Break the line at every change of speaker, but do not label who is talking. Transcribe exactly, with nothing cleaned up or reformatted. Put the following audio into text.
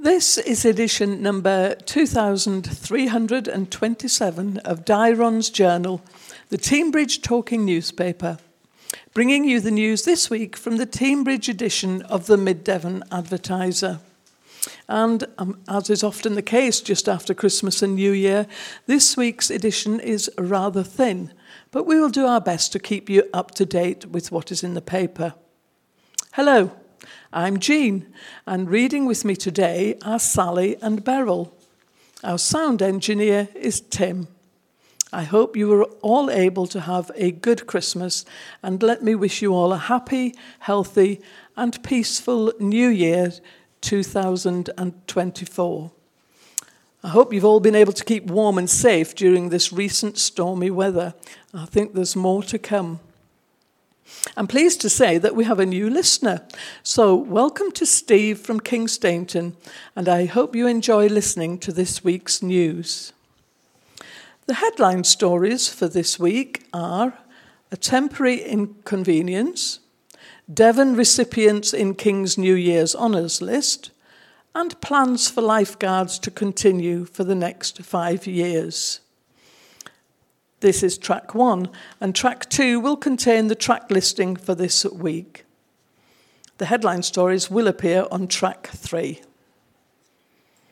This is edition number two thousand three hundred twenty-seven of Dairon's Journal, the Teignbridge Talking newspaper, bringing you the news this week from the Teignbridge edition of the Mid-Devon Advertiser. And um, as is often the case just after Christmas and New Year, this week's edition is rather thin, but we will do our best to keep you up to date with what is in the paper. Hello, I'm Jean, and reading with me today are Sally and Beryl. Our sound engineer is Tim. I hope you were all able to have a good Christmas, and let me wish you all a happy, healthy, and peaceful New Year two thousand twenty-four. I hope you've all been able to keep warm and safe during this recent stormy weather. I think there's more to come. I'm pleased to say that we have a new listener. So welcome to Steve from Kingstainton, and I hope you enjoy listening to this week's news. The headline stories for this week are a temporary inconvenience, Devon recipients in King's New Year's Honours List, and plans for lifeguards to continue for the next five years. This is track one, and track two will contain the track listing for this week. The headline stories will appear on track three.